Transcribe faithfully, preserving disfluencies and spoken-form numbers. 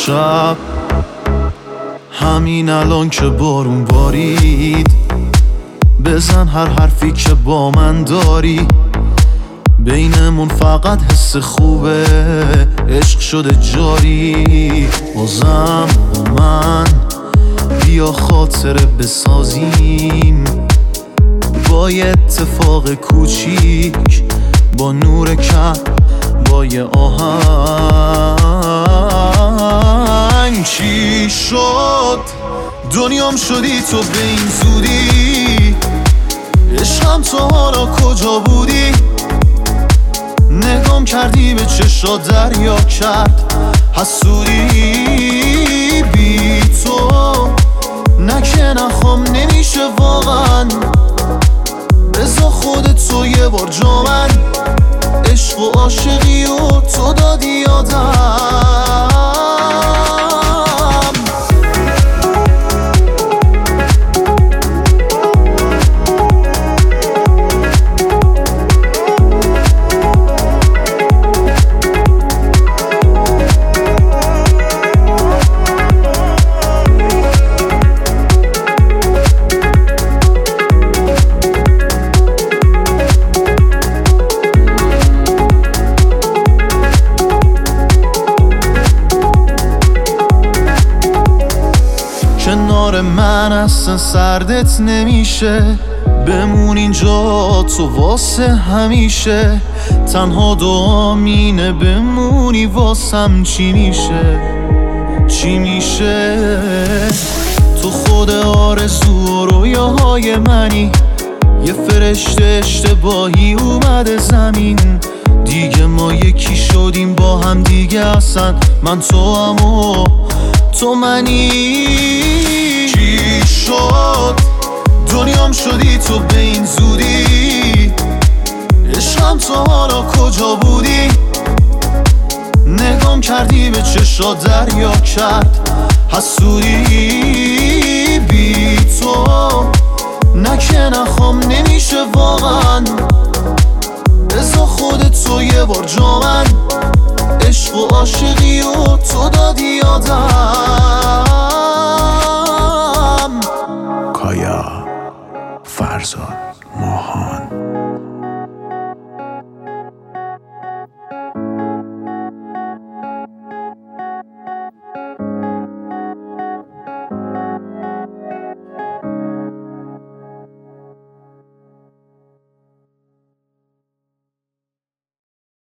شب همین الان که بارون بارید، بزن هر حرفی که با من داری. بینمون فقط حس خوبه، عشق شده جاری. بازم با من بیا خاطره بسازیم، با یه اتفاق کوچیک، با نور کم، با یه آهنگ. چی شد دنیام شدی تو به این زودی؟ عشقم تو حالا کجا بودی؟ نگام کردی به چشات دریا کرد حسودی. بی تو نکه نخوام نمیشه واقعا، بذار خودت تو یه بار جا من. عشق و عاشقی و تو دادی یادم. کنار من اصلا سردت نمیشه، بمون اینجا تو واسه همیشه. تنها دعام اینه بمونی واسم. چی میشه چی میشه تو خود آرزو و رویاهای منی. یه فرشته اشتباهی اومده زمین، دیگه ما یکی شدیم با هم دیگه. اصلا من تو هم و تو منی. چی شد دنیام شدی تو به این زودی؟ عشقم تو حالا کجا بودی؟ نگام کردی به چشات دریا کرد حسودی. بی تو نکه نخوام نمیشه واقعا، بذار خودت تو یه بار جا من. عشق و عاشقی و تو دادی یادم.